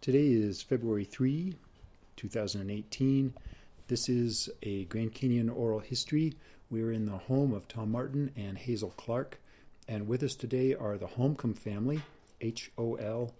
Today is February 3, 2018. This is a Grand Canyon oral history. We're in the home of Tom Martin and Hazel Clark. And with us today are the Holcomb family, Holcombe,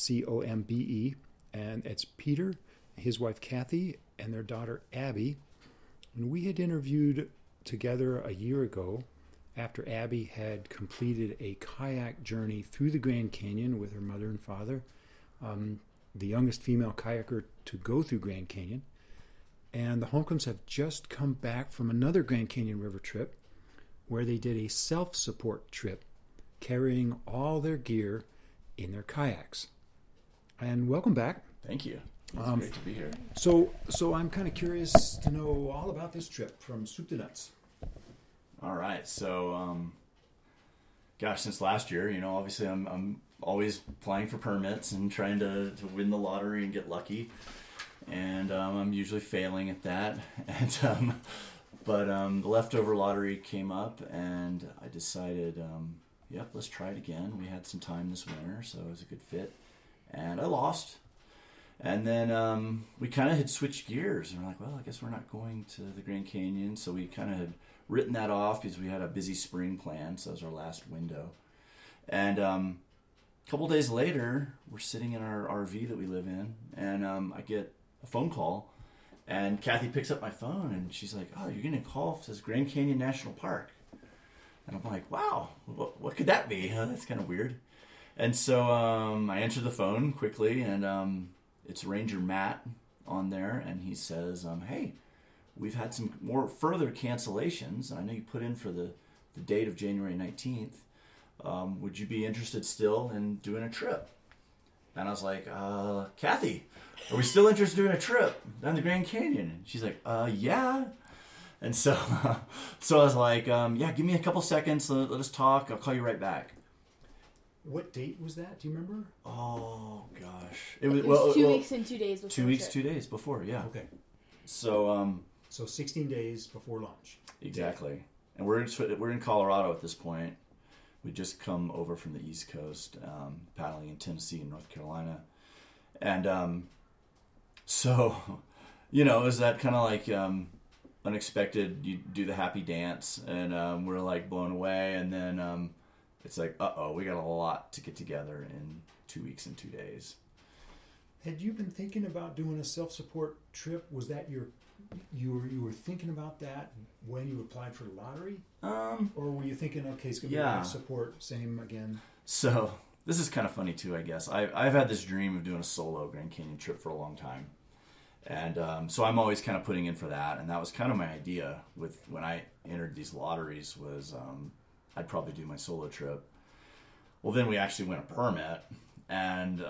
and it's Peter, his wife Kathy, and their daughter Abby. And we had interviewed together a year ago after Abby had completed a kayak journey through the Grand Canyon with her mother and father. The youngest female kayaker to go through Grand Canyon. And the Holcombs have just come back from another Grand Canyon River trip where they did a self-support trip carrying all their gear in their kayaks. And welcome back. Thank you. It's great to be here. So I'm kind of curious to know all about this trip from soup to nuts. All right. So, since last year, obviously I'm always applying for permits and trying to win the lottery and get lucky. And I'm usually failing at that. And but the leftover lottery came up, and I decided, let's try it again. We had some time this winter, so it was a good fit. And I lost. And then we kind of had switched gears. And we're like, well, I guess we're not going to the Grand Canyon. So we kind of had written that off because we had a busy spring plan. So that was our last window. And a couple days later, we're sitting in our RV that we live in. And I get a phone call. And Kathy picks up my phone. And she's like, oh, you're getting a call. It says Grand Canyon National Park. And I'm like, wow, what could that be? That's kind of weird. And so I answer the phone quickly. And it's Ranger Matt on there, and he says, hey, we've had some more further cancellations. I know you put in for the date of January 19th. Would you be interested still in doing a trip? And I was like, Kathy, are we still interested in doing a trip down the Grand Canyon? And she's like, yeah. And so I was like, give me a couple seconds. Let us talk. I'll call you right back. What date was that? Do you remember? Oh, gosh. It was 2 weeks and 2 days before. 2 weeks, 2 days before, yeah. Okay. So 16 days before launch. Exactly. And we're in Colorado at this point. We just come over from the East Coast, paddling in Tennessee and North Carolina. And so, it was that kind of like unexpected, you do the happy dance, and we're like blown away, and then it's like, we got a lot to get together in 2 weeks and 2 days. Had you been thinking about doing a self-support trip? Was that you were thinking about that when you applied for the lottery? Or were you thinking, okay, it's going to be life support, same again? So this is kind of funny too, I guess. I've had this dream of doing a solo Grand Canyon trip for a long time. And so I'm always kind of putting in for that. And that was kind of my idea when I entered these lotteries was I'd probably do my solo trip. Well, then we actually went a permit, and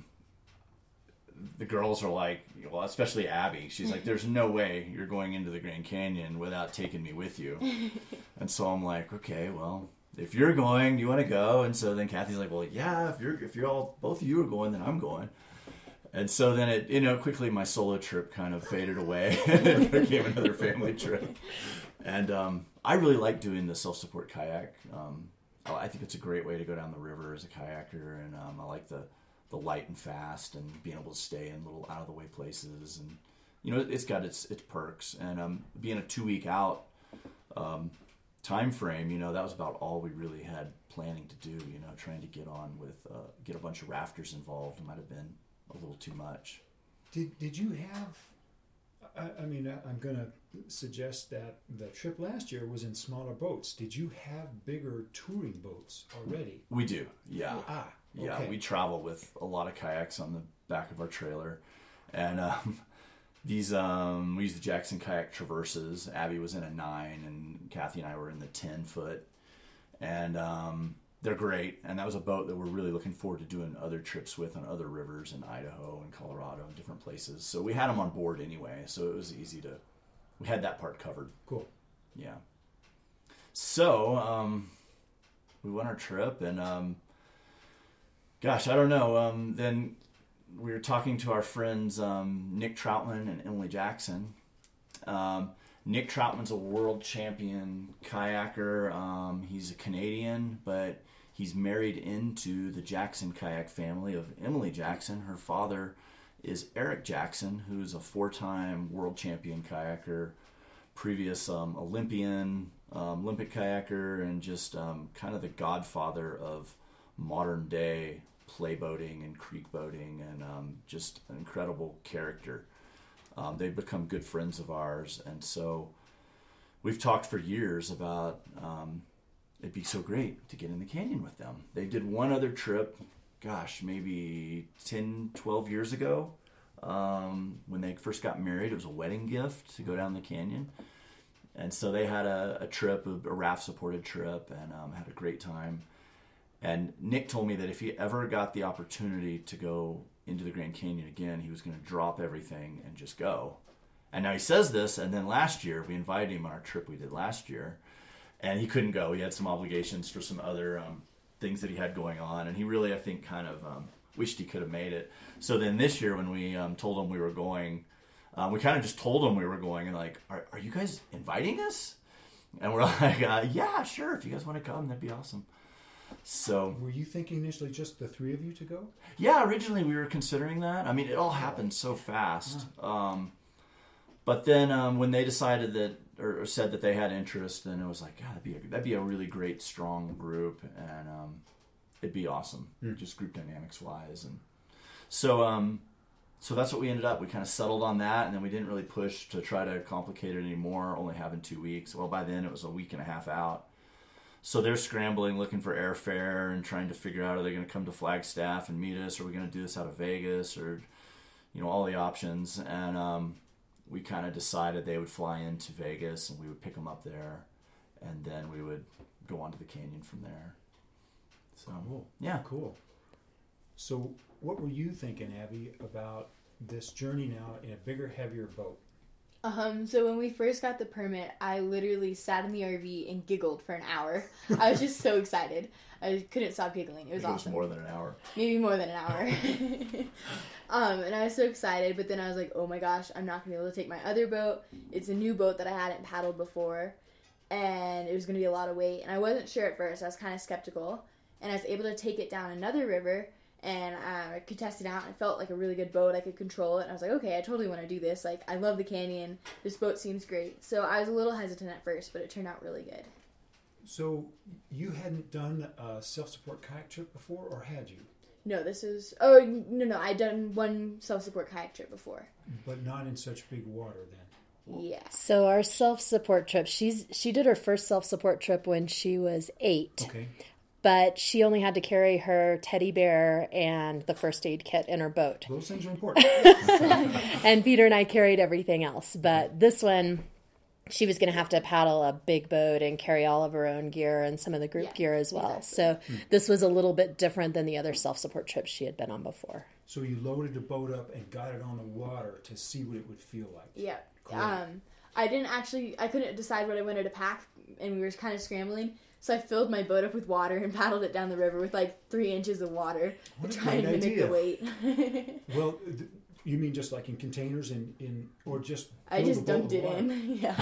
the girls are like, well, especially Abby, she's like, there's no way you're going into the Grand Canyon without taking me with you. And so I'm like, okay, well, if you're going, you want to go? And so then Kathy's like, well, yeah, if you're all, both of you are going, then I'm going. And so then it, quickly my solo trip kind of faded away and it became another family trip. And I really like doing the self-support kayak. I think it's a great way to go down the river as a kayaker, and I like the light and fast and being able to stay in little out-of-the-way places. And, it's got its perks. And being a 2 week out time frame, that was about all we really had planning to do, trying to get on with, get a bunch of rafters involved. It might have been a little too much. Did you have... I'm going to suggest that the trip last year was in smaller boats. Did you have bigger touring boats already? We do, yeah. Okay. Yeah, we travel with a lot of kayaks on the back of our trailer. And these, we use the Jackson Kayak Traverses. Abby was in a 9, and Kathy and I were in the 10-foot. And they're great. And that was a boat that we're really looking forward to doing other trips with on other rivers in Idaho and Colorado and different places. So we had them on board anyway. So it was easy we had that part covered. Cool. Yeah. So we went our trip, and I don't know. Then we were talking to our friends Nick Troutman and Emily Jackson. Nick Troutman's a world champion kayaker. He's a Canadian, but He's married into the Jackson kayak family of Emily Jackson. Her father is Eric Jackson, who's a 4-time world champion kayaker, previous Olympian, Olympic kayaker, and just kind of the godfather of modern day play boating and creek boating, and just an incredible character. They've become good friends of ours, and so we've talked for years about it'd be so great to get in the canyon with them. They did one other trip, gosh, maybe 10, 12 years ago, when they first got married. It was a wedding gift to go down the canyon. And so they had a trip, a raft-supported trip, and had a great time. And Nick told me that if he ever got the opportunity to go into the Grand Canyon again, he was going to drop everything and just go. And now he says this, and then last year, we invited him on our trip we did last year, and he couldn't go. He had some obligations for some other things that he had going on, and he really, I think, kind of wished he could have made it. So then this year, when we told him we were going, we kind of just told him we were going, and like, are you guys inviting us? And we're like, yeah, sure. If you guys want to come, that'd be awesome. So, were you thinking initially just the 3 of you to go? Yeah, originally we were considering that. I mean, it all happened so fast. But then when they decided that, or said that they had interest, then it was like, God, that'd be a really great, strong group, and it'd be awesome, just group dynamics wise. And so, so that's what we ended up. We kind of settled on that, and then we didn't really push to try to complicate it anymore. Only having 2 weeks. Well, by then it was a week and a half out. So they're scrambling, looking for airfare, and trying to figure out, are they going to come to Flagstaff and meet us? Or are we going to do this out of Vegas? Or, all the options. And we kind of decided they would fly into Vegas, and we would pick them up there, and then we would go on to the canyon from there. So, cool. Yeah. Cool. So what were you thinking, Abby, about this journey now in a bigger, heavier boat? So when we first got the permit, I literally sat in the RV and giggled for an hour. I was just so excited. I couldn't stop giggling. It was awesome. More than an hour. Maybe more than an hour. And I was so excited, but then I was like, oh my gosh, I'm not going to be able to take my other boat. It's a new boat that I hadn't paddled before, and it was going to be a lot of weight. And I wasn't sure at first. I was kind of skeptical. And I was able to take it down another river, and I could test it out, and it felt like a really good boat. I could control it, and I was like, okay, I totally want to do this. Like, I love the canyon. This boat seems great. So I was a little hesitant at first, but it turned out really good. So you hadn't done a self-support kayak trip before, or had you? No, this is... Oh, no, I'd done one self-support kayak trip before. But not in such big water, then? Yeah. So our self-support trip, she did her first self-support trip when she was 8. Okay. But she only had to carry her teddy bear and the first aid kit in her boat. Those things are important. And Peter and I carried everything else. But this one, she was going to have to paddle a big boat and carry all of her own gear and some of the group gear as well. Exactly. So this was a little bit different than the other self-support trips she had been on before. So you loaded the boat up and got it on the water to see what it would feel like. Yeah. Cool. I couldn't decide what I wanted to pack, and we were kind of scrambling. So I filled my boat up with water and paddled it down the river with like 3 inches of water to try and mimic the weight. Well, you mean just like in containers or just... I just dumped it in. Yeah.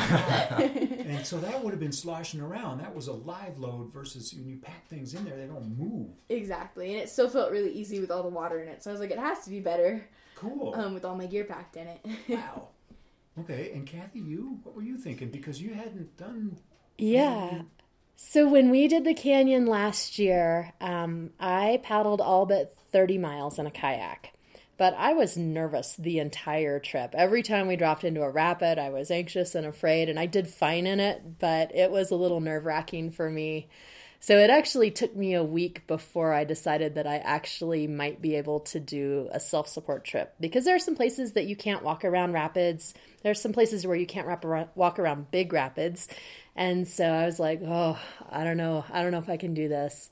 And so that would have been sloshing around. That was a live load versus when you pack things in there, they don't move. Exactly. And it still felt really easy with all the water in it. So I was like, it has to be better. Cool. With all my gear packed in it. Wow. Okay. And Kathy, what were you thinking? Because you hadn't done... Yeah. So when we did the canyon last year, I paddled all but 30 miles in a kayak. But I was nervous the entire trip. Every time we dropped into a rapid, I was anxious and afraid, and I did fine in it, but it was a little nerve-wracking for me. So it actually took me a week before I decided that I actually might be able to do a self-support trip. Because there are some places that you can't walk around rapids. There's some places where you can't walk around big rapids. And so I was like, oh, I don't know if I can do this.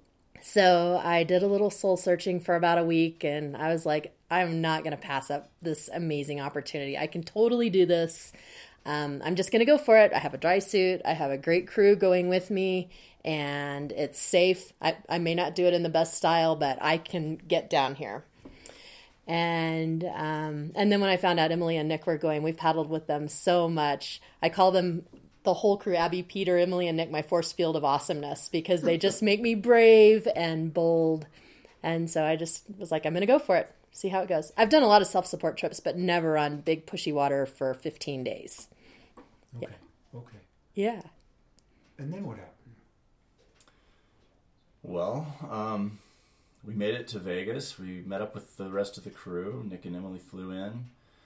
So I did a little soul searching for about a week, and I was like, I'm not going to pass up this amazing opportunity. I can totally do this. I'm just going to go for it. I have a dry suit. I have a great crew going with me, and it's safe. I may not do it in the best style, but I can get down here. And then when I found out Emily and Nick were going, we've paddled with them so much. I call them the whole crew, Abby, Peter, Emily, and Nick, my force field of awesomeness, because they just make me brave and bold. And so I just was like, I'm going to go for it. See how it goes. I've done a lot of self-support trips, but never on big pushy water for 15 days. Okay. Yeah. Okay. Yeah. And then what happened? Well, we made it to Vegas. We met up with the rest of the crew. Nick and Emily flew in.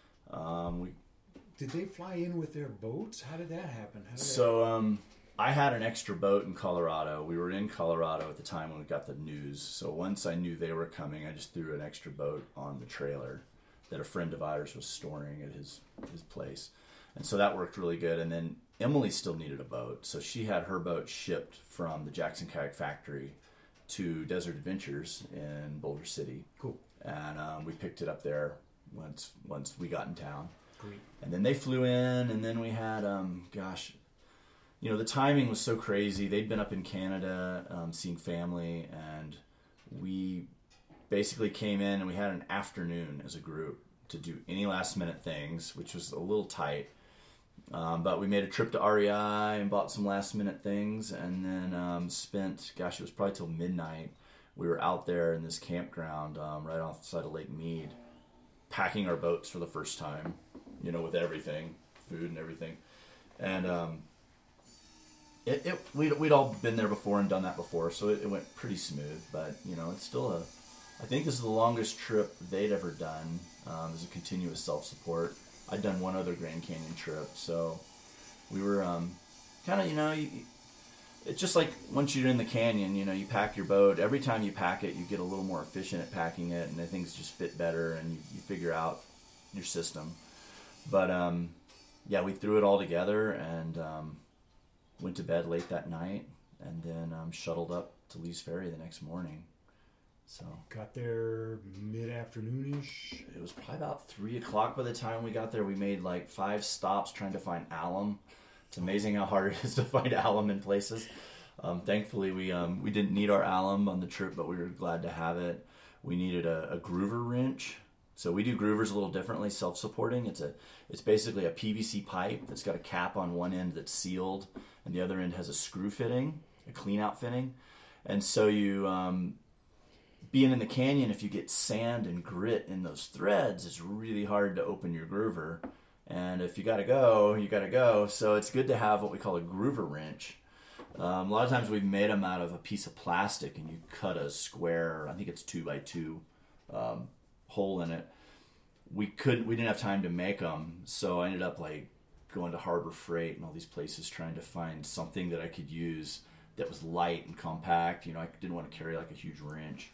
Did they fly in with their boats? How did that happen? I had an extra boat in Colorado. We were in Colorado at the time when we got the news. So once I knew they were coming, I just threw an extra boat on the trailer that a friend of ours was storing at his place. And so that worked really good. And then Emily still needed a boat. So she had her boat shipped from the Jackson Kayak Factory to Desert Adventures in Boulder City. Cool. And we picked it up there once we got in town. Great. And then they flew in, and then we had, the timing was so crazy. They'd been up in Canada seeing family, and we basically came in and we had an afternoon as a group to do any last-minute things, which was a little tight. But we made a trip to REI and bought some last-minute things, and then spent, it was probably till midnight. We were out there in this campground right off the side of Lake Mead, packing our boats for the first time, with everything, food and everything. And we'd all been there before and done that before, so it went pretty smooth. But, it's still I think this is the longest trip they'd ever done as a continuous self-support. I'd done one other Grand Canyon trip, so we were it's just like once you're in the canyon, you pack your boat. Every time you pack it, you get a little more efficient at packing it, and things just fit better, and you figure out your system. But, we threw it all together and went to bed late that night, and then shuttled up to Lee's Ferry the next morning. So got there mid-afternoon-ish. It was probably about 3 o'clock by the time we got there. We made like 5 stops trying to find alum. It's amazing how hard it is to find alum in places. Thankfully, we didn't need our alum on the trip, but we were glad to have it. We needed a groover wrench. So we do groovers a little differently, self-supporting. It's basically a PVC pipe that's got a cap on one end that's sealed, and the other end has a screw fitting, a clean-out fitting. And so you, being in the canyon, if you get sand and grit in those threads, it's really hard to open your groover. And if you gotta go, you gotta go. So it's good to have what we call a groover wrench. A lot of times we've made them out of a piece of plastic, and you cut a square, I think it's 2x2, hole in it. We didn't have time to make them, so I ended up going to Harbor Freight and all these places trying to find something that I could use that was light and compact. I didn't want to carry a huge wrench.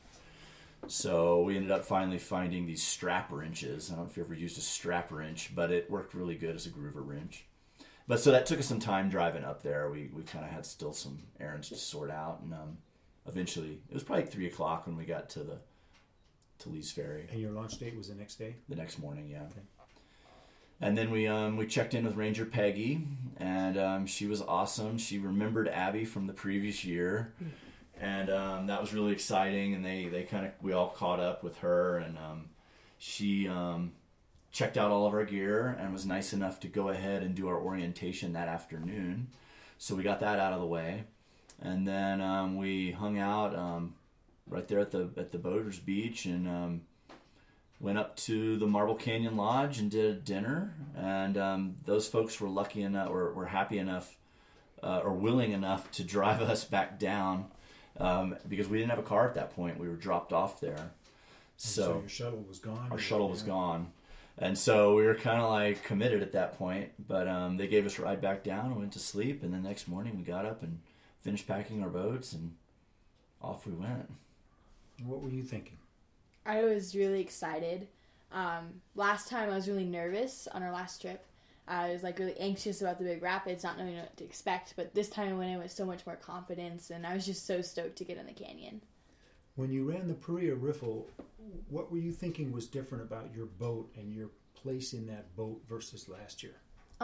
So we ended up finally finding these strap wrenches. I don't know if you ever used a strap wrench, but it worked really good as a groover wrench. But so that took us some time driving up there. We kind of had still some errands to sort out, and eventually it was probably 3 o'clock when we got to Lee's Ferry. And your launch date was the next day? The next morning, yeah. Okay. And then we checked in with Ranger Peggy, and she was awesome. She remembered Abby from the previous year, and that was really exciting. And we all caught up with her, and she checked out all of our gear and was nice enough to go ahead and do our orientation that afternoon. So we got that out of the way, and then we hung out right there at the Boaters Beach, and went up to the Marble Canyon Lodge and did dinner. And those folks were lucky enough, or were happy enough, or willing enough to drive us back down, because we didn't have a car at that point. We were dropped off there. So your shuttle was gone? Our shuttle was gone. And so we were kind of committed at that point. But they gave us a ride back down and went to sleep. And the next morning we got up and finished packing our boats, and off we went. What were you thinking? I was really excited. Last time I was really nervous on our last trip. I was really anxious about the big rapids, not knowing what to expect. But this time I went in with so much more confidence, and I was just so stoked to get in the canyon. When you ran the Paria Riffle, what were you thinking was different about your boat and your place in that boat versus last year?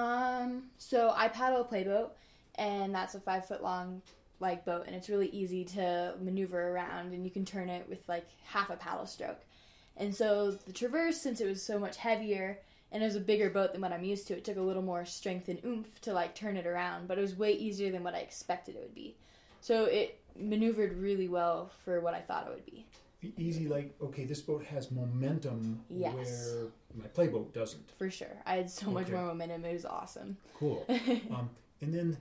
So I paddle a playboat, and that's a 5-foot long boat, and it's really easy to maneuver around, and you can turn it with half a paddle stroke. And so the Traverse, since it was so much heavier and it was a bigger boat than what I'm used to. It took a little more strength and oomph to like turn it around, but it was way easier than what I expected it would be. So it maneuvered really well for what I thought it would be. Easy, like, okay, this boat has momentum Yes. where my playboat doesn't. For sure. I had so much Okay. more momentum. It was awesome. Cool. And then,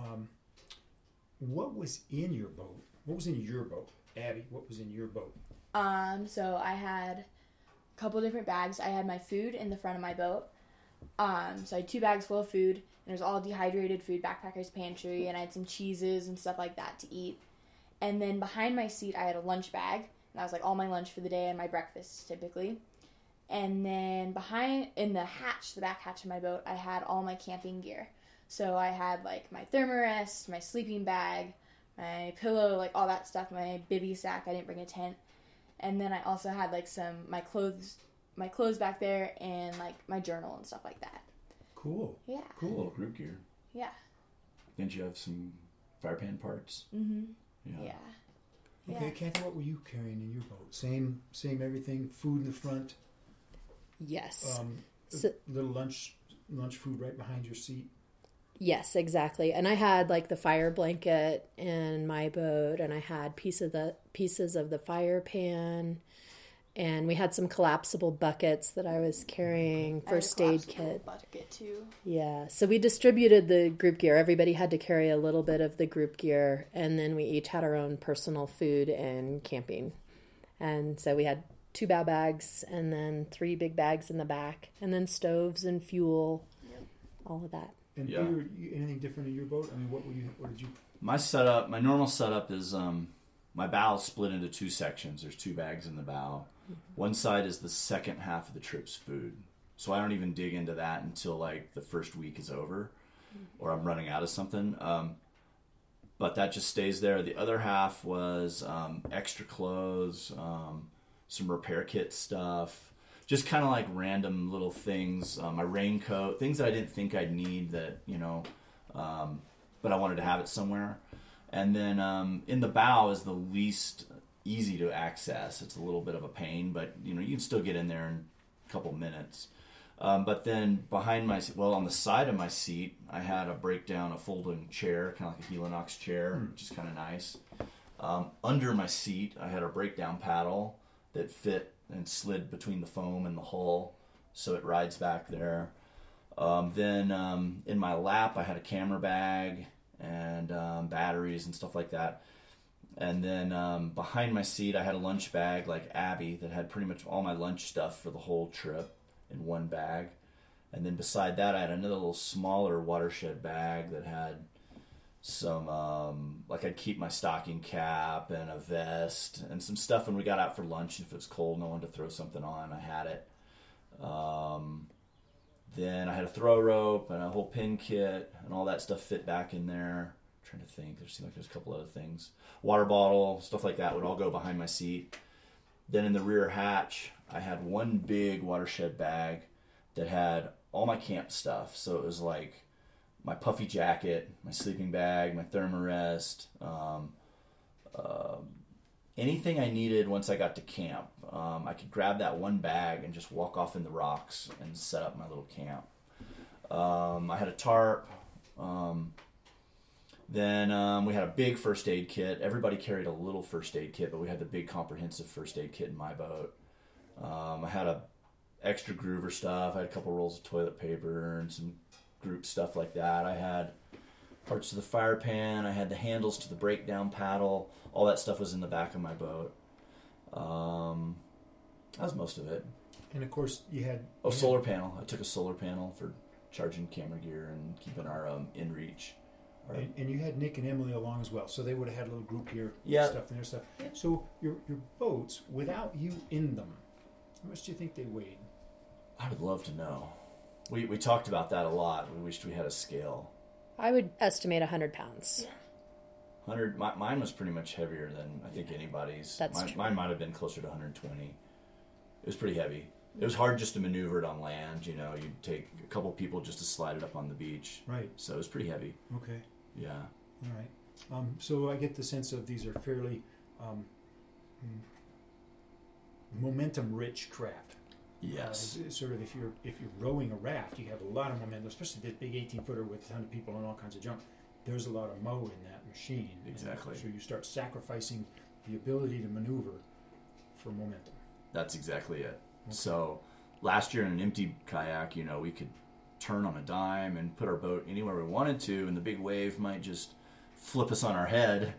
what was in your boat? What was in your boat? Abby, what was in your boat? So I had a couple different bags. I had my food in the front of my boat. So I had 2 bags full of food, and it was all dehydrated food, backpacker's pantry, and I had some cheeses and stuff like that to eat. And then behind my seat, I had a lunch bag, and that was like all my lunch for the day and my breakfast typically. And then in the hatch, the back hatch of my boat, I had all my camping gear. So I had like my thermarest, my sleeping bag, my pillow, like all that stuff, my bivy sack. I didn't bring a tent. And then I also had like my clothes back there, and like my journal and stuff like that. Cool. Yeah. A little Cool. group gear. Yeah. Didn't you have some fire pan parts? Mhm. Yeah. Yeah. Okay, Yeah. Kathy, what were you carrying in your boat? Same everything. Food in the front. Yes. So- Little lunch food right behind your seat. Yes, exactly. And I had like the fire blanket in my boat, and I had pieces of the fire pan, and we had some collapsible buckets that I was carrying, I had a first aid collapsible kit. bucket too. Yeah. So we distributed the group gear. Everybody had to carry a little bit of the group gear, and then we each had our own personal food and camping. And so we had 2 bow bags, and then 3 big bags in the back, and then stoves and fuel, all of that. And Yeah. Peter, anything different in your boat? I mean, what did you? My normal setup is my bow is split into 2 sections. There's 2 bags in the bow. One side is the second half of the trip's food. So I don't even dig into that until like the first week is over or I'm running out of something. But that just stays there. The other half was extra clothes, some repair kit stuff, just kind of like random little things. My raincoat, things that I didn't think I'd need that, but I wanted to have it somewhere. And then in the bow is the least easy to access. It's a little bit of a pain, but you can still get in there in a couple minutes. But then behind on the side of my seat, I had a folding chair, kind of like a Helinox chair, which is kind of nice. Under my seat, I had a breakdown paddle that fit and slid between the foam and the hull, so it rides back there. Then in my lap, I had a camera bag and batteries and stuff like that. And then behind my seat, I had a lunch bag like Abby that had pretty much all my lunch stuff for the whole trip in one bag. And then beside that, I had another little smaller watershed bag that had some, I'd keep my stocking cap and a vest and some stuff when we got out for lunch. If it was cold and I wanted to throw something on, I had it. Then I had a throw rope and a whole pin kit and all that stuff fit back in there. I'm trying to think. There seemed like there's a couple other things. Water bottle, stuff like that would all go behind my seat. Then in the rear hatch, I had one big watershed bag that had all my camp stuff. So it was like my puffy jacket, my sleeping bag, my thermarest, anything I needed once I got to camp. I could grab that one bag and just walk off in the rocks and set up my little camp. I had a tarp. Then we had a big first aid kit. Everybody carried a little first aid kit, but we had the big comprehensive first aid kit in my boat. I had a extra groover stuff. I had a couple rolls of toilet paper and some group stuff like that. I had parts of the fire pan. I had the handles to the breakdown paddle. All that stuff was in the back of my boat. That was most of it. And of course, you had Solar panel. I took a solar panel for charging camera gear and keeping our in reach. And you had Nick and Emily along as well, so they would have had a little group gear stuff and their stuff. So your boats, without you in them, how much do you think they weighed? I would love to know. We talked about that a lot. We wished we had a scale. I would estimate 100 pounds. 100. Mine was pretty much heavier than I think anybody's. That's true. Mine might have been closer to 120. It was pretty heavy. It was hard just to maneuver it on land. You'd take a couple people just to slide it up on the beach. Right. So it was pretty heavy. Okay. Yeah. All right. So I get the sense of these are fairly momentum-rich craft. Yes. Sort of if you're rowing a raft, you have a lot of momentum, especially this big 18-footer with a ton of people and all kinds of junk. There's a lot of mo in that machine. Exactly. And so you start sacrificing the ability to maneuver for momentum. That's exactly it. Okay. So last year in an empty kayak, we could turn on a dime and put our boat anywhere we wanted to, and the big wave might just flip us on our head,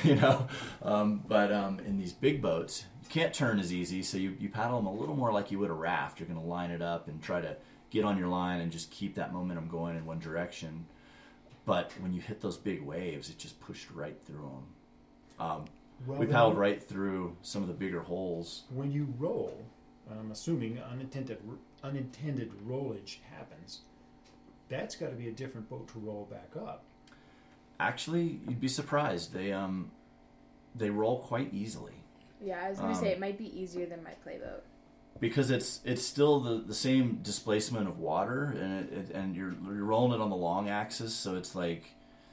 But in these big boats, you can't turn as easy, so you paddle them a little more like you would a raft. You're going to line it up and try to get on your line and just keep that momentum going in one direction. But when you hit those big waves, it just pushed right through them. We paddled right through some of the bigger holes. When you roll, I'm assuming unintended rollage happens. That's got to be a different boat to roll back up. Actually, you'd be surprised. They roll quite easily. Yeah, I was going to say it might be easier than my playboat. Because it's still the same displacement of water, and you're rolling it on the long axis, so it's like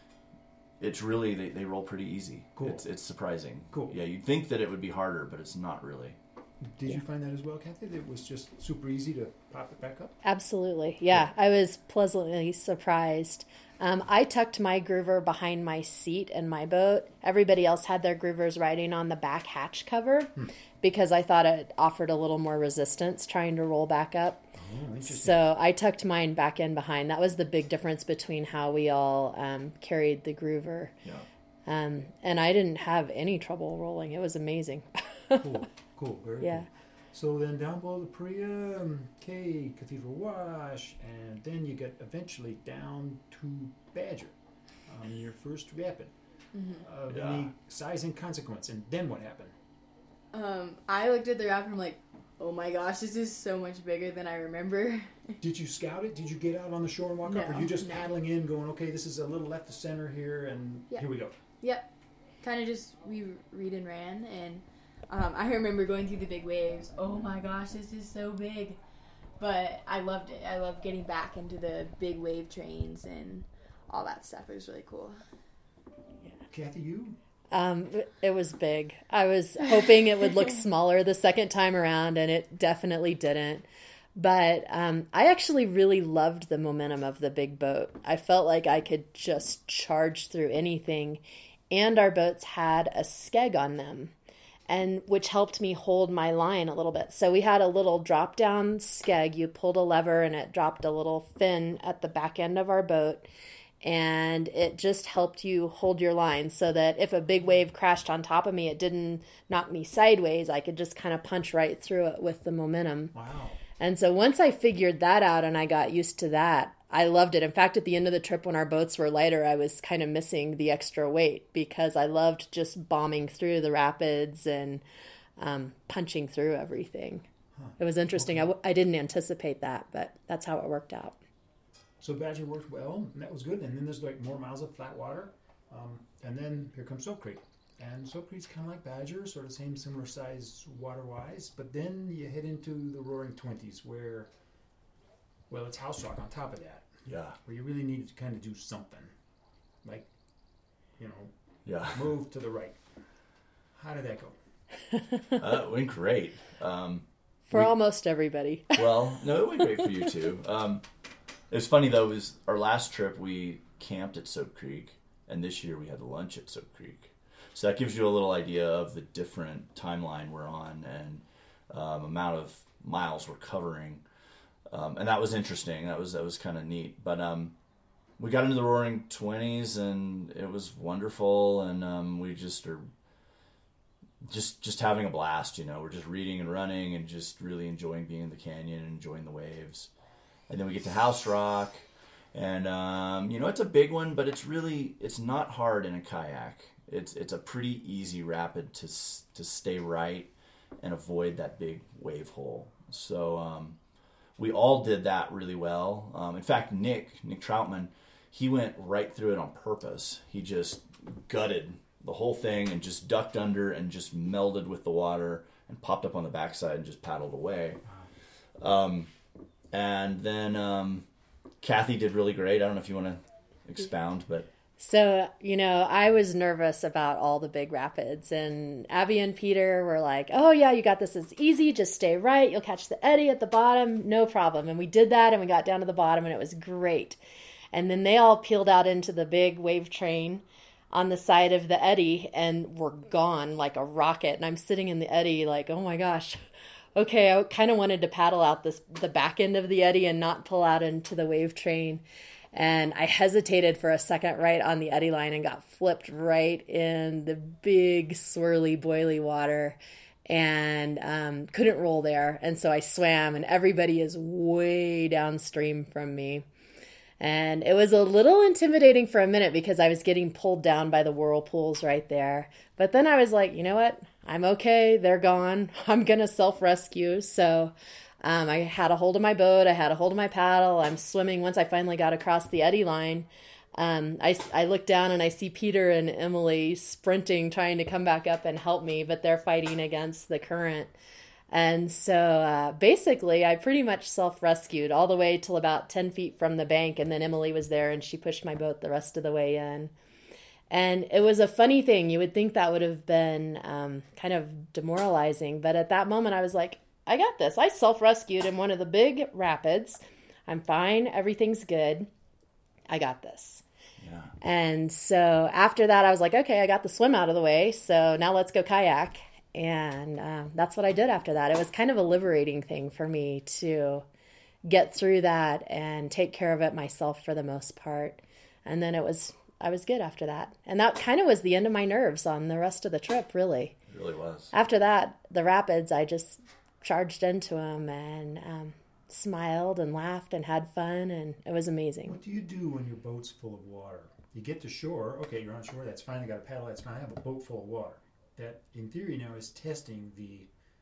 it's really they roll pretty easy. Cool. It's surprising. Cool. Yeah, you'd think that it would be harder, but it's not really. Did you find that as well, Kathy? That it was just super easy to pop it back up? Absolutely. Yeah, I was pleasantly surprised. I tucked my groover behind my seat in my boat. Everybody else had their groovers riding on the back hatch cover because I thought it offered a little more resistance trying to roll back up. Oh, interesting. So I tucked mine back in behind. That was the big difference between how we all carried the groover. Yeah. And I didn't have any trouble rolling. It was amazing. Cool. Very cool. So then down below the Priya, Cathedral Wash, and then you get eventually down to Badger on your first rapid of any size and consequence. And then what happened? I looked at the rapid and I'm like, oh my gosh, this is so much bigger than I remember. Did you scout it? Did you get out on the shore and walk up? Or are you just paddling in going, okay, this is a little left of center here, and here we go? Yep. Kind of just, we read and ran, and I remember going through the big waves. Oh my gosh, this is so big. But I loved it. I loved getting back into the big wave trains and all that stuff. It was really cool. Kathy, you? It was big. I was hoping it would look smaller the second time around, and it definitely didn't. But I actually really loved the momentum of the big boat. I felt like I could just charge through anything. And our boats had a skeg on them, and which helped me hold my line a little bit. So we had a little drop-down skeg. You pulled a lever, and it dropped a little fin at the back end of our boat. And it just helped you hold your line so that if a big wave crashed on top of me, it didn't knock me sideways. I could just kind of punch right through it with the momentum. Wow. And so once I figured that out and I got used to that, I loved it. In fact, at the end of the trip when our boats were lighter, I was kind of missing the extra weight because I loved just bombing through the rapids and punching through everything. It was interesting. Okay. I didn't anticipate that, but that's how it worked out. So Badger worked well, and that was good. And then there's like more miles of flat water. And then here comes Soap Creek. And Soap Creek's kind of like Badger, sort of similar size water-wise. But then you head into the Roaring Twenties where, well, it's house rock on top of that. Yeah. Where you really need to kind of do something. Like, move to the right. How did that go? It went great. For almost everybody. Well, no, it went great for you too. It was funny though, was our last trip we camped at Soap Creek, and this year we had lunch at Soap Creek. So that gives you a little idea of the different timeline we're on and amount of miles we're covering. And that was interesting. That was kind of neat. But we got into the Roaring Twenties, and it was wonderful. And we just are just having a blast. We're just reading and running, and just really enjoying being in the canyon and enjoying the waves. And then we get to House Rock, and it's a big one, but it's not hard in a kayak. It's a pretty easy rapid to stay right and avoid that big wave hole. So we all did that really well. In fact, Nick Troutman, he went right through it on purpose. He just gutted the whole thing and just ducked under and just melded with the water and popped up on the backside and just paddled away. And then Kathy did really great. I don't know if you want to expound, but So, I was nervous about all the big rapids, and Abby and Peter were like, oh yeah, you got this. It's easy. Just stay right. You'll catch the eddy at the bottom. No problem. And we did that, and we got down to the bottom, and it was great. And then they all peeled out into the big wave train on the side of the eddy and were gone like a rocket. And I'm sitting in the eddy like, oh my gosh. Okay, I kind of wanted to paddle out the back end of the eddy and not pull out into the wave train. And I hesitated for a second right on the eddy line and got flipped right in the big swirly boily water and couldn't roll there. And so I swam, and everybody is way downstream from me. And it was a little intimidating for a minute because I was getting pulled down by the whirlpools right there. But then I was like, you know what? I'm okay. They're gone. I'm going to self-rescue. So I had a hold of my boat. I had a hold of my paddle. I'm swimming. Once I finally got across the eddy line, I look down and I see Peter and Emily sprinting, trying to come back up and help me, but they're fighting against the current. And so basically, I pretty much self-rescued all the way till about 10 feet from the bank, and then Emily was there, and she pushed my boat the rest of the way in. And it was a funny thing. You would think that would have been kind of demoralizing, but at that moment, I was like, I got this. I self-rescued in one of the big rapids. I'm fine. Everything's good. I got this. Yeah. And so after that, I was like, okay, I got the swim out of the way. So now let's go kayak. And that's what I did after that. It was kind of a liberating thing for me to get through that and take care of it myself for the most part. And then I was good after that. And that kind of was the end of my nerves on the rest of the trip, really. It really was. After that, the rapids, I just charged into them and smiled and laughed and had fun, and it was amazing. What do you do when your boat's full of water? You get to shore. Okay, you're on shore. That's fine. I got a paddle. That's fine. I have a boat full of water. That, in theory, now is testing the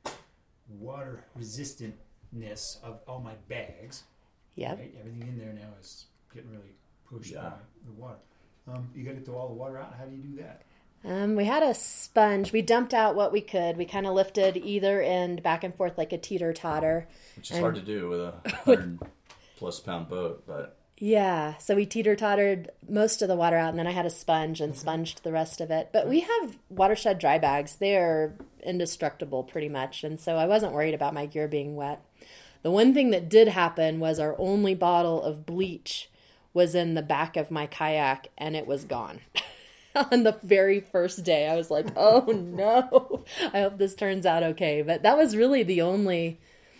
water resistantness of all my bags. Yep. Right? Everything in there now is getting really pushed Yeah. by the water. You got to get all the water out. How do you do that? We had a sponge. We dumped out what we could. We kind of lifted either end back and forth like a teeter-totter. Which is hard to do with a 100+ pound boat, but... Yeah, so we teeter-tottered most of the water out, and then I had a sponge and sponged the rest of it. But we have watershed dry bags. They are indestructible pretty much, and so I wasn't worried about my gear being wet. The one thing that did happen was our only bottle of bleach was in the back of my kayak, and it was gone. On the very first day, I was like, oh no, I hope this turns out okay. But that was really the only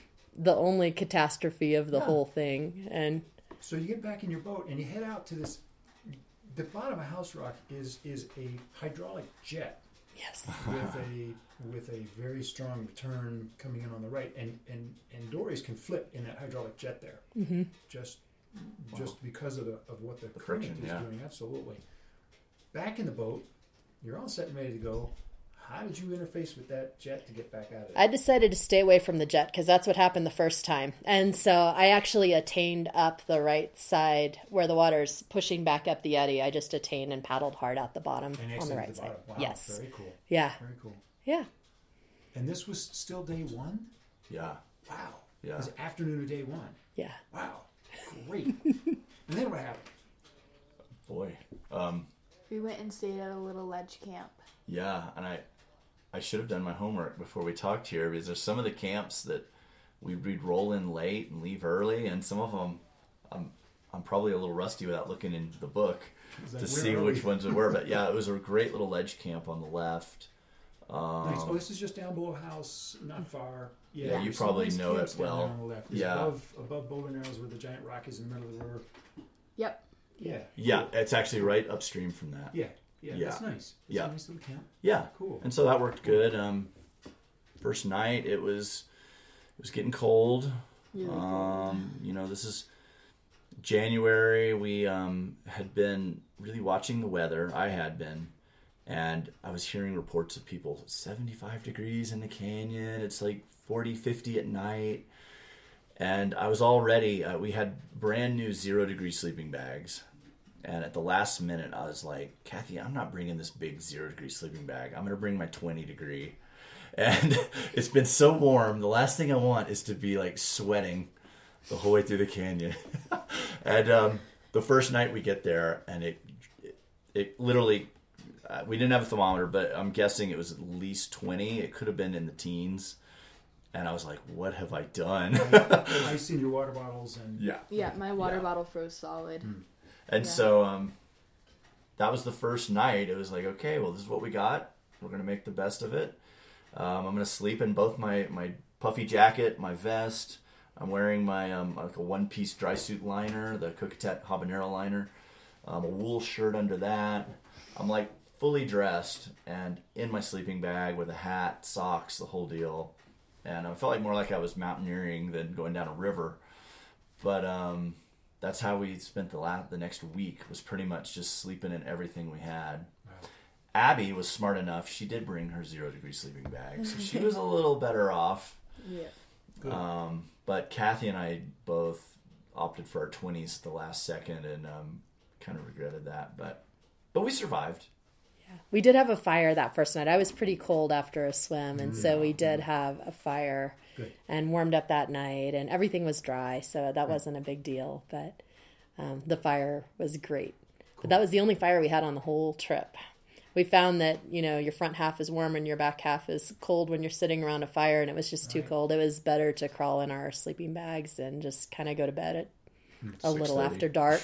catastrophe of the whole thing. And so you get back in your boat and you head out to this. The bottom of House Rock is a hydraulic jet. yes, with a very strong return coming in on the right, and dories can flip in that hydraulic jet there. Mm-hmm. Just because of what the friction, current is yeah. doing. Absolutely. Back in the boat, you're all set and ready to go. How did you interface with that jet to get back out of it? I decided to stay away from the jet because that's what happened the first time. And so I actually attained up the right side where the water's pushing back up the eddy. I just attained and paddled hard out the bottom And on the exited right the side. bottom. Wow, Yes. very cool. Yeah. Very cool. Yeah. And this was still day one? Yeah. Wow. Yeah. It was afternoon of day one. Yeah. Wow. Great. And then what happened? Boy. We went and stayed at a little ledge camp. Yeah, and I should have done my homework before we talked here, because there's some of the camps that we'd roll in late and leave early, and some of them I'm probably a little rusty without looking in the book to see which ones it were. But yeah, it was a great little ledge camp on the left. Nice. Oh, this is just down below house, not far. Yeah, you there's some probably nice know camps it down well. there on the left. There's Yeah. above Boulder Narrows where the giant rock is in the middle of the river. Yep. Yeah. Yeah, it's actually right upstream from that. Yeah. Yeah. Yeah. That's nice. That's Yeah. a nice little camp. Yeah, Cool. and so that worked good. First night it was getting cold. This is January. We had been really watching the weather. I had been, and I was hearing reports of people 75 degrees in the canyon. It's like 40, 50 at night. And I was all ready. We had brand new 0-degree sleeping bags. And at the last minute, I was like, Kathy, I'm not bringing this big 0-degree sleeping bag. I'm going to bring my 20-degree. And it's been so warm. The last thing I want is to be like sweating the whole way through the canyon. And the first night we get there, and it literally, we didn't have a thermometer, but I'm guessing it was at least 20. It could have been in the teens. And I was like, what have I done? Ice in your water bottles and Yeah, my water bottle froze solid. And so that was the first night. It was like, okay, well, this is what we got. We're going to make the best of it. I'm going to sleep in both my puffy jacket, my vest. I'm wearing my like a one-piece dry suit liner, the Coquetette habanero liner, a wool shirt under that. I'm like fully dressed and in my sleeping bag with a hat, socks, the whole deal. And I felt like more like I was mountaineering than going down a river. But that's how we spent the next week, was pretty much just sleeping in everything we had. Wow. Abby was smart enough. She did bring her 0-degree sleeping bag, so she was a little better off. Yeah. Good. But Kathy and I both opted for our 20s at the last second, and kind of regretted that. But we survived. We did have a fire that first night. I was pretty cold after a swim, and so we did have a fire. Good. And warmed up that night, and everything was dry, so that wasn't a big deal. But the fire was great. Cool. But that was the only fire we had on the whole trip. We found that, your front half is warm and your back half is cold when you're sitting around a fire, and it was just too cold. It was better to crawl in our sleeping bags and just kind of go to bed at a little after dark.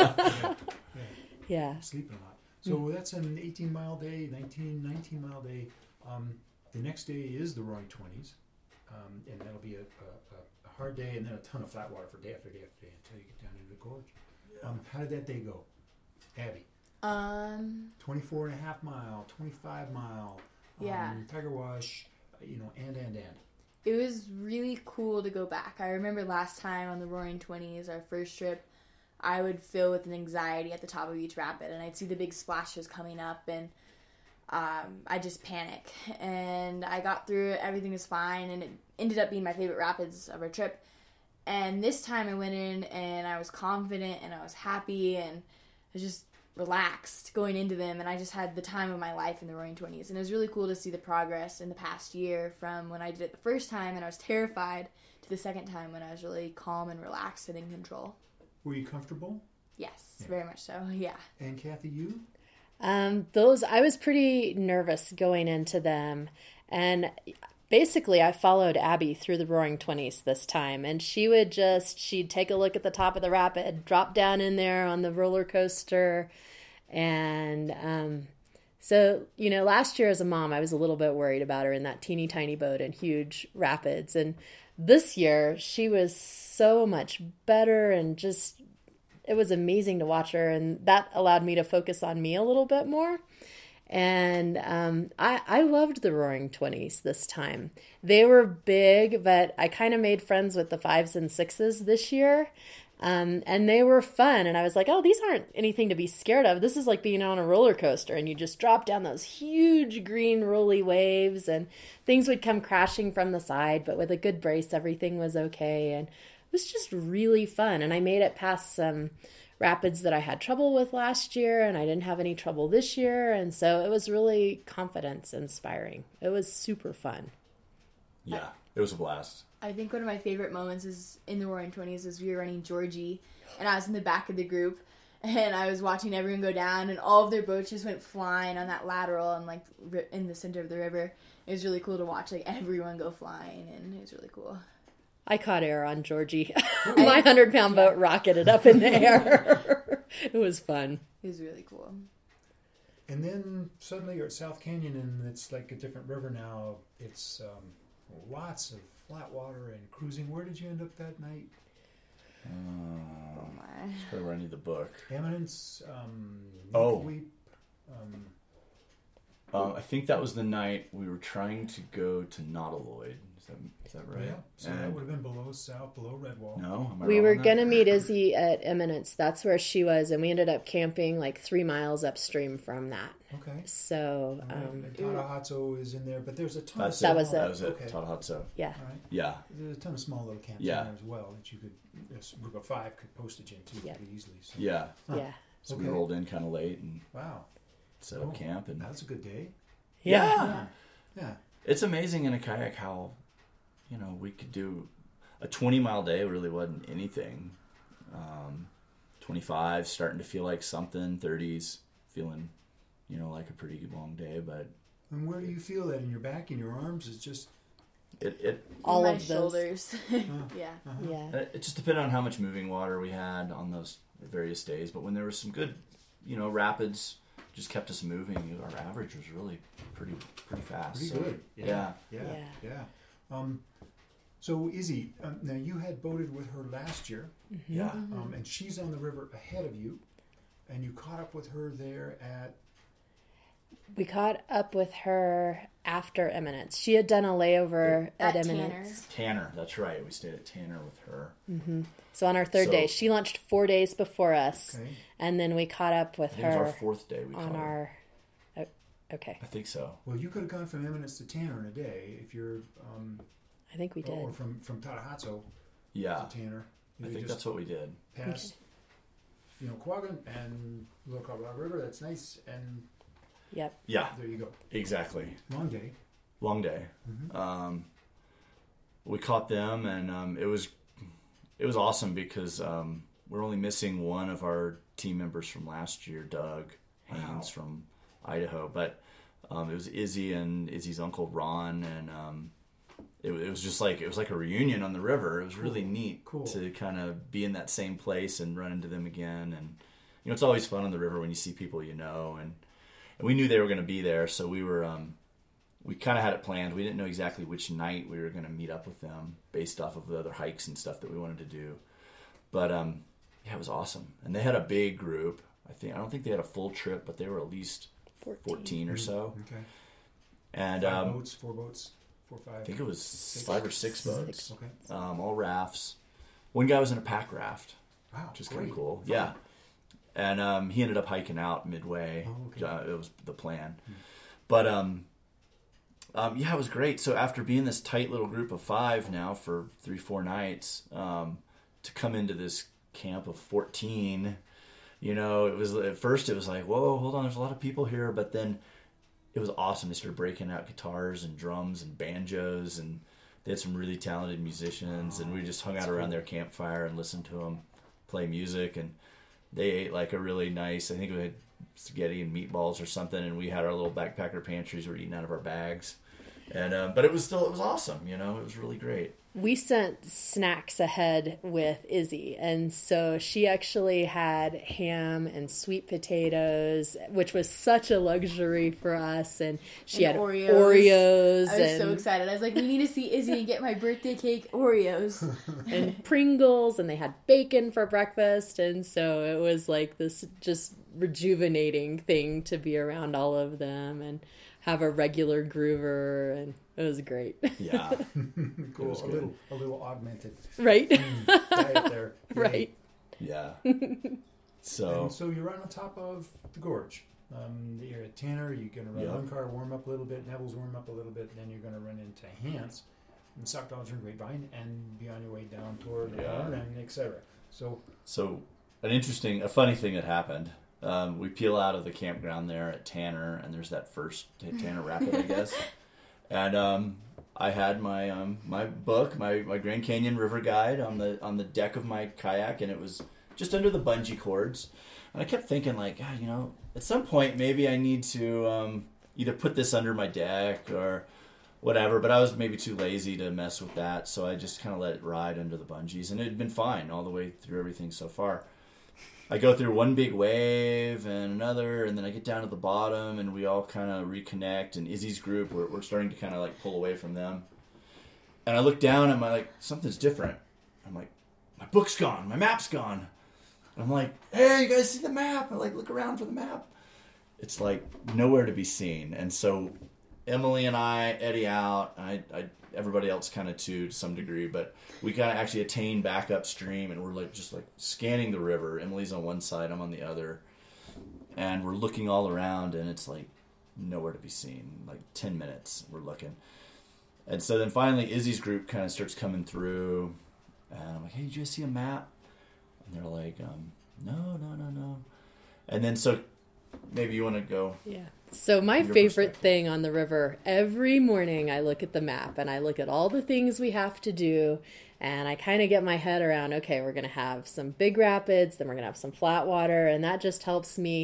Yeah. Sleeping a lot. So that's an 18-mile day, 19-mile day. The next day is the Roaring 20s, and that'll be a hard day, and then a ton of flat water for day after day after day until you get down into the gorge. Yeah. How did that day go, Abby? 24 and a half mile, 25 mile, Tiger Wash, and. It was really cool to go back. I remember last time on the Roaring 20s, our first trip, I would feel with an anxiety at the top of each rapid, and I'd see the big splashes coming up, and I just panic. And I got through it, everything was fine, and it ended up being my favorite rapids of our trip. And this time I went in, and I was confident, and I was happy, and I was just relaxed going into them, and I just had the time of my life in the Roaring 20s. And it was really cool to see the progress in the past year from when I did it the first time, and I was terrified, to the second time when I was really calm and relaxed and in control. Were you comfortable? Yes, very much so, yeah. And Kathy, you? I was pretty nervous going into them, and basically I followed Abby through the Roaring 20s this time, and she'd take a look at the top of the rapid, drop down in there on the roller coaster, and so, last year as a mom, I was a little bit worried about her in that teeny tiny boat in huge rapids, and this year, she was so much better, and just, it was amazing to watch her, and that allowed me to focus on me a little bit more. And I loved the Roaring 20s this time. They were big, but I kind of made friends with the 5s and 6s this year. And they were fun. And I was like, oh, these aren't anything to be scared of. This is like being on a roller coaster, and you just drop down those huge green rolly waves, and things would come crashing from the side. But with a good brace, everything was okay. And it was just really fun. And I made it past some rapids that I had trouble with last year, and I didn't have any trouble this year. And so it was really confidence inspiring. It was super fun. Yeah, it was a blast. I think one of my favorite moments is in the Roaring 20s is we were running Georgie, and I was in the back of the group, and I was watching everyone go down, and all of their boats just went flying on that lateral and like in the center of the river. It was really cool to watch like everyone go flying, and it was really cool. I caught air on Georgie. My 100-pound boat rocketed up in the air. It was fun. It was really cool. And then suddenly you're at South Canyon, and it's like a different river now. It's lots of flat water and cruising. Where did you end up that night? Oh my! That's probably where I need the book. Eminence. Weep. I think that was the night we were trying to go to Nautiloid. Is that right? Yeah. So that would have been below Redwall. No, am I we wrong were on that? going to meet Izzy at Eminence. That's where she was, and we ended up camping like 3 miles upstream from that. Okay. So, Tadahatsu is in there, but there's a ton That's of it. was it. That was it. Okay. Tadahatsu. yeah. All right. Yeah. There's a ton of small little camps Yeah. in there as well that you could, Group of 5 could postage into Yeah. pretty easily. So. Yeah. Yeah. So Okay. we rolled in kind of late and Wow. set up camp. And That's a good day. Yeah. Yeah. It's amazing in a kayak how, we could do a 20-mile day really wasn't anything. 25 starting to feel like something, 30s feeling, like a pretty long day. But And where do you feel that in your back, in your arms? It's just it All my of those. shoulders. Yeah. Yeah. it just depended on how much moving water we had on those various days. But when there was some good, rapids, just kept us moving. Our average was really pretty fast. pretty So, good. Yeah. Yeah. So Izzy, now you had boated with her last year, Yeah. and she's on the river ahead of you, and you caught up with her there at. We caught up with her after Eminence. She had done a layover at At Eminence. Tanner, that's right. We stayed at Tanner with her. So on our third So- day, she launched 4 days before us, Okay. and then we caught up with I think it was our her fourth day we on caught her. our. Okay, I think so. Well, you could have gone from Eminence to Tanner in a day if you're, I think we did. or from Tatahatso Yeah. to Tanner. I You think just that's what we did. pass, Quagan and look up Rock River. That's nice, and Yep. Yeah, there you go. exactly. Long day. Long day. We caught them, and it was awesome because we're only missing one of our team members from last year, Doug Haynes from Idaho. But it was Izzy and Izzy's uncle Ron, and it was just like a reunion on the river. It was really neat to kind of be in that same place and run into them again. And it's always fun on the river when you see people you know, and we knew they were going to be there, so we were. We kind of had it planned. We didn't know exactly which night we were going to meet up with them based off of the other hikes and stuff that we wanted to do. But it was awesome. And they had a big group. I don't think they had a full trip, but they were at least 14 or so. Okay. And 5 boats, 4 boats, 4, 5. I think it was 5 or 6 boats. Okay. All rafts. One guy was in a pack raft, Wow. which is kind great. of cool. Fun. Yeah. And he ended up hiking out midway. Oh, okay. It was the plan. But it was great. So after being this tight little group of 5 now for 3-4 nights, to come into this camp of 14, it was at first it was like, whoa, hold on, there's a lot of people here. But then it was awesome. They started breaking out guitars and drums and banjos, and they had some really talented musicians, and we just hung out around their campfire and listened to them play music. And they ate like a really nice, I think we had spaghetti and meatballs or something, and we had our little backpacker pantries. We were eating out of our bags. And but it was awesome, it was really great. We sent snacks ahead with Izzy, and so she actually had ham and sweet potatoes, which was such a luxury for us. And she had Oreos. I was so excited. I was like, we need to see Izzy and get my birthday cake Oreos. And Pringles, and they had bacon for breakfast. And so it was like this just rejuvenating thing to be around all of them and have a regular groover, and it was great. Yeah. Cool. A little augmented Right? diet there. Right. Yeah. And So so you're right on top of the gorge. You're at Tanner. You're going to run Uncar, warm up a little bit. Neville's warm up a little bit. Then you're going to run into Hance and Sockdollar and Grapevine and be on your way down toward Horn and etc. So a funny thing that happened. We peel out of the campground there at Tanner, and there's that first Tanner Rapid, I guess. And I had my my book, my Grand Canyon River Guide on the deck of my kayak, and it was just under the bungee cords. And I kept thinking, like, at some point maybe I need to either put this under my deck or whatever. But I was maybe too lazy to mess with that, so I just kind of let it ride under the bungees, and it had been fine all the way through everything so far. I go through one big wave and another, and then I get down to the bottom, and we all kind of reconnect. And Izzy's group, we're starting to kind of like pull away from them. And I look down, and something's different. I'm like, my book's gone, my map's gone. And I'm like, hey, you guys see the map? I look around for the map. It's like nowhere to be seen. And so Emily and I eddy out. Everybody else kind of too, to some degree, but we kind of actually attain back upstream, and we're just scanning the river. Emily's on one side, I'm on the other, and we're looking all around, and it's nowhere to be seen. 10 minutes we're looking, and so then finally Izzy's group kind of starts coming through, and I'm like, hey, did you guys see a map? And they're like, no. And then so maybe you want to go. Yeah. So my Your favorite perspective. thing on the river, every morning I look at the map and I look at all the things we have to do, and I kind of get my head around, okay, we're going to have some big rapids, then we're going to have some flat water, and that just helps me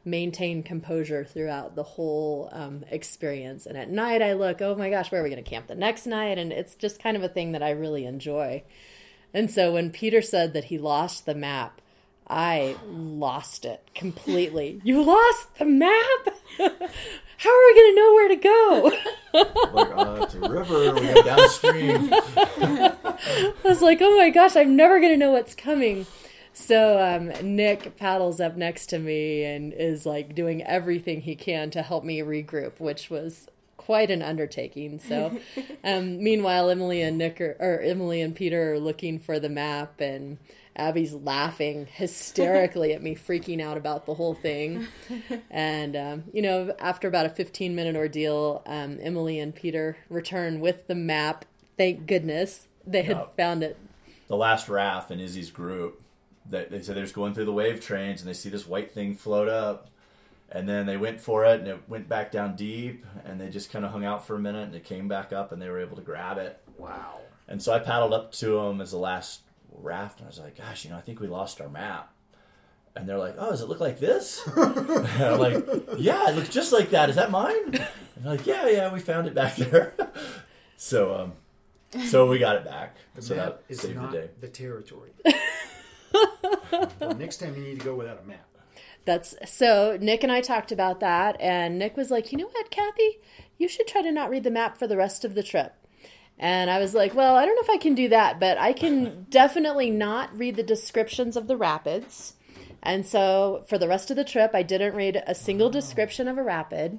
maintain composure throughout the whole experience. And at night I look, oh my gosh, where are we going to camp the next night? And it's just kind of a thing that I really enjoy. And so when Peter said that he lost the map, I lost it completely. You lost the map? How are we going to know where to go? Like, it's a river, we go downstream. I was like, oh my gosh, I'm never going to know what's coming. So Nick paddles up next to me and is like doing everything he can to help me regroup, which was quite an undertaking. So meanwhile, Emily and Peter are looking for the map, and Abby's laughing hysterically at me freaking out about the whole thing. And, after about a 15-minute ordeal, Emily and Peter return with the map. Thank goodness they had found it. The last raft in Izzy's group, they said they was going through the wave trains, and they see this white thing float up. And then they went for it, and it went back down deep, and they just kind of hung out for a minute, and it came back up, and they were able to grab it. Wow. And so I paddled up to them as the last raft, and I was like, gosh, I think we lost our map. And they're like, oh, does it look like this? And I'm like, yeah, it looks just like that. Is that mine? And they're like, yeah, we found it back there. So we got it back. The map is saved not the day. the territory. Well, next time you need to go without a map. So Nick and I talked about that, and Nick was like, you know what, Kathy? You should try to not read the map for the rest of the trip. And I was like, well, I don't know if I can do that, but I can definitely not read the descriptions of the rapids. And so for the rest of the trip, I didn't read a single description of a rapid.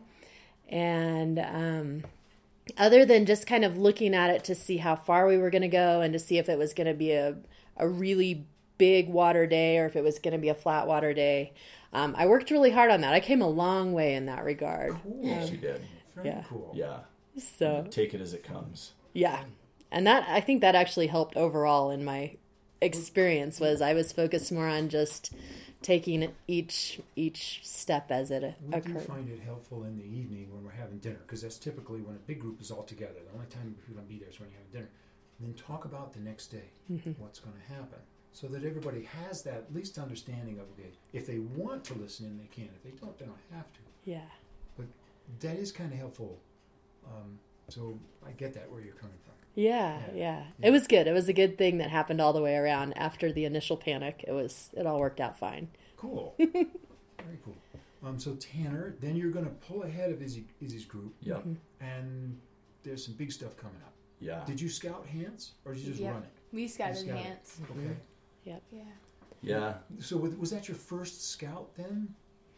And other than just kind of looking at it to see how far we were going to go and to see if it was going to be a really big water day or if it was going to be a flat water day, I worked really hard on that. I came a long way in that regard. Cool. She did. Very cool. Yeah. So Take it as it comes. yeah. And I think that actually helped overall in my experience. Was I was focused more on just taking each step as it We do occurred. find it helpful in the evening when we're having dinner, because that's typically when a big group is all together. The only time people don't be there is when you're having dinner. And then talk about the next day, what's going to happen, so that everybody has that at least understanding of, okay, if they want to listen in, they can. If they don't have to. Yeah. But that is kind of helpful. So I get that, where you're coming from. Yeah. It was good. It was a good thing that happened all the way around after the initial panic. It all worked out fine. Cool. Very cool. So Tanner, then you're going to pull ahead of Izzy's group. Yep. And there's some big stuff coming up. Yeah. Did you scout Hants, or did you just run it? We scouted You scouted. Hants. Okay. Yep. Yeah. Yeah. So was that your first scout then?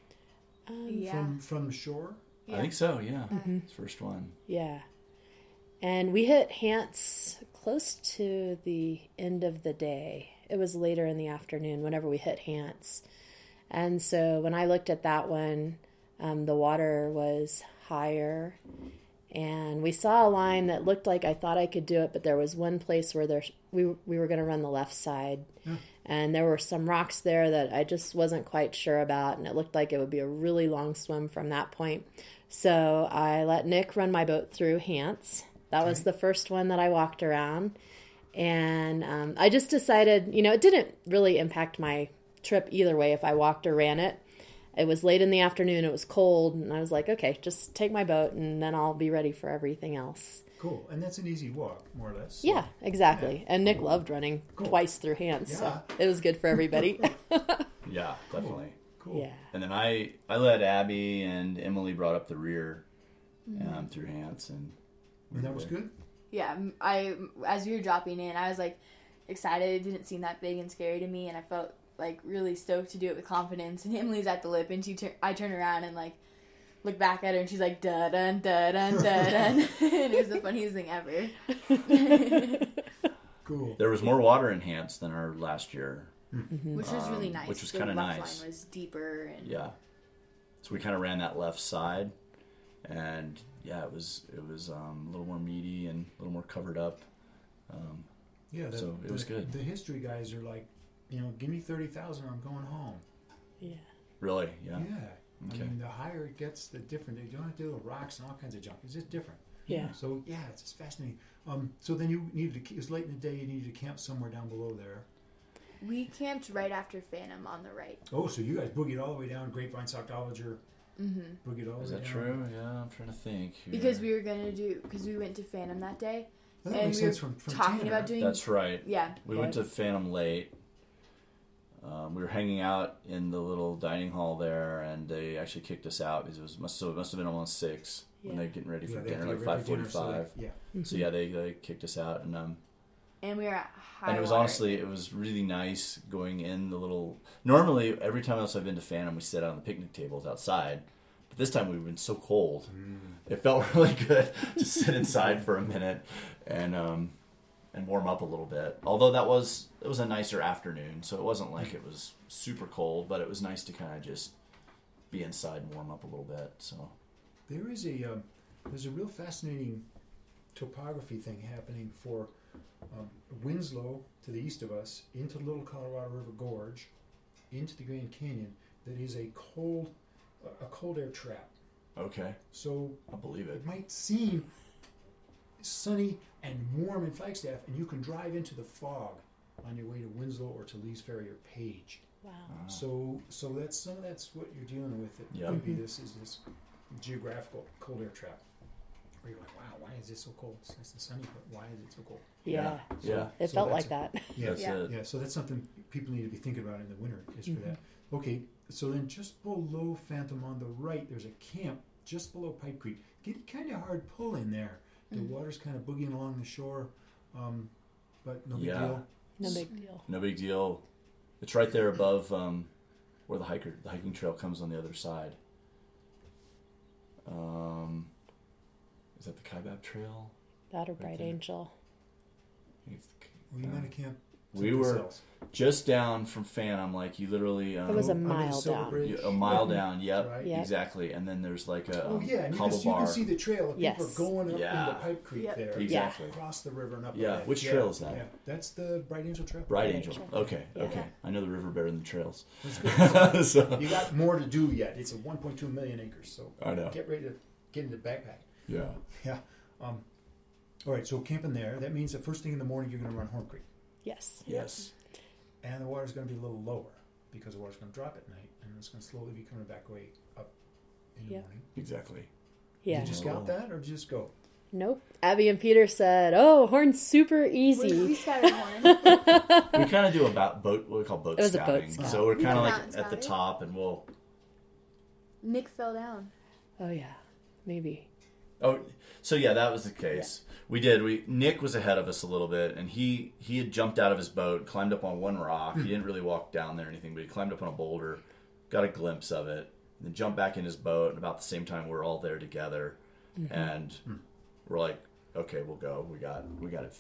Yeah. From the shore? I think so, yeah. It's first one. Yeah. And we hit Hants close to the end of the day. It was later in the afternoon whenever we hit Hants. And so when I looked at that one, the water was higher. And we saw a line that looked like I thought I could do it, but there was one place where we were going to run the left side. Yeah. And there were some rocks there that I just wasn't quite sure about, and it looked like it would be a really long swim from that point. So I let Nick run my boat through Hants. That was the first one that I walked around. And I just decided, it didn't really impact my trip either way if I walked or ran it. It was late in the afternoon, it was cold, and I was like, okay, just take my boat, and then I'll be ready for everything else. Cool. And that's an easy walk, more or less. Yeah, exactly. Yeah. And Nick loved running twice through Hants, so it was good for everybody. Yeah, definitely. Cool. Yeah. And then I led Abby, and Emily brought up the rear through Hants. And that was good? Yeah, as we were dropping in, I was like excited. It didn't seem that big and scary to me, and I felt like really stoked to do it with confidence. And Emily's at the lip, and I turn around and like look back at her, and she's like da dun da dun da dun, and it was the funniest thing ever. Cool. There was more water in Hants than our last year, which was really nice. Which was the kind of left nice. line was deeper, and yeah. So we kind of ran that left side, and yeah, it was a little more meaty and a little more covered up. So it was good. The history guys are like, give me 30,000, I'm going home. Yeah. Really? Yeah. Yeah. Okay. I mean, the higher it gets, the different. They don't have to deal with rocks and all kinds of junk. It's just different. Yeah. So yeah, it's just fascinating. So then you needed to. It was late in the day. You needed to camp somewhere down below there. We camped right after Phantom on the right. Oh, so you guys boogied all the way down Grapevine, Sockdolliger. Boogied all the Is way that down. true? Yeah, I'm trying to think. Here. Because we went to Phantom that day. That and makes we were sense from talking Tanner. about doing... That's right. Yeah. We went to Phantom late. We were hanging out in the little dining hall there, and they actually kicked us out because it must have been almost 6 when they're getting ready for they have dinner, to like get ready for dinner, 5:45. yeah. So yeah, they kicked us out, and And we were at high and it was water. honestly, it was really nice going in the little. Normally, every time else I've been to Phantom, we sit out on the picnic tables outside. But this time we've been so cold, it felt really good to sit inside for a minute and warm up a little bit. Although it was a nicer afternoon, so it wasn't like it was super cold, but it was nice to kind of just be inside and warm up a little bit. So There is there's a real fascinating topography thing happening for Winslow to the east of us, into the Little Colorado River Gorge, into the Grand Canyon. That is a cold air trap. okay, So I'll believe it. it might seem sunny and warm in Flagstaff, and you can drive into the fog on your way to Winslow or to Lee's Ferry or Page. Wow. So that's what you're dealing with. It Yeah. could be this geographical cold air trap, where you're like, wow, why is it so cold? It's nice and sunny, but why is it so cold? Yeah. Yeah. It So felt that's like that. Yeah, That's Yeah. it. yeah. So that's something people need to be thinking about in the winter. Is for that. Okay. So then, just below Phantom on the right, there's a camp just below Pipe Creek. Get kind of hard pull in there. The water's kind of boogieing along the shore, but no big Yeah. deal. No big deal. No big deal. It's right there above where the hiking trail comes on the other side. Is that the Kaibab Trail? That or Bright there. Angel. I think it's Well, you might have camped. We someplace were else. just down from Phantom, like you literally. It was a Under the mile Silver down. Bridge. a mile down. Yep, Right. Yep. exactly. And then there's like a Oh yeah, and you cobble can bar. see the trail. People Yes. are going up Yeah. into Pipe Creek Yep. there. Exactly. Across the river and up. Yeah, ahead. which trail is that? Yeah, that's the Bright Angel Trail. Bright Bright Angel. Angel. Okay, Yeah. okay. I know the river better than the trails. That's good. So You got more to do yet. It's a 1.2 million acres, so I know. get ready to get into the backpack. Yeah. Yeah. All right, so camping there, that means the first thing in the morning you're going to run Horn Creek. Yes. Yes. And the water's going to be a little lower because the water's going to drop at night and it's going to slowly be coming back way up in the Yep. morning. Exactly. Yeah. Did you scout that or did you just go? Nope. Abby and Peter said, "Oh, Horn's super We easy." scouted Horn. We kind of do what we call boat It was a boat scouting. scout. So we're kind of Yeah. like Mountain at the scouting. top, and we'll. Nick fell down. Oh yeah, maybe. Oh, so yeah, that was the case. We did. Nick was ahead of us a little bit, and he had jumped out of his boat, climbed up on one rock. He didn't really walk down there or anything, but he climbed up on a boulder, got a glimpse of it, and then jumped back in his boat. And about the same time, we're all there together, and we're like, "Okay, we'll go. We got it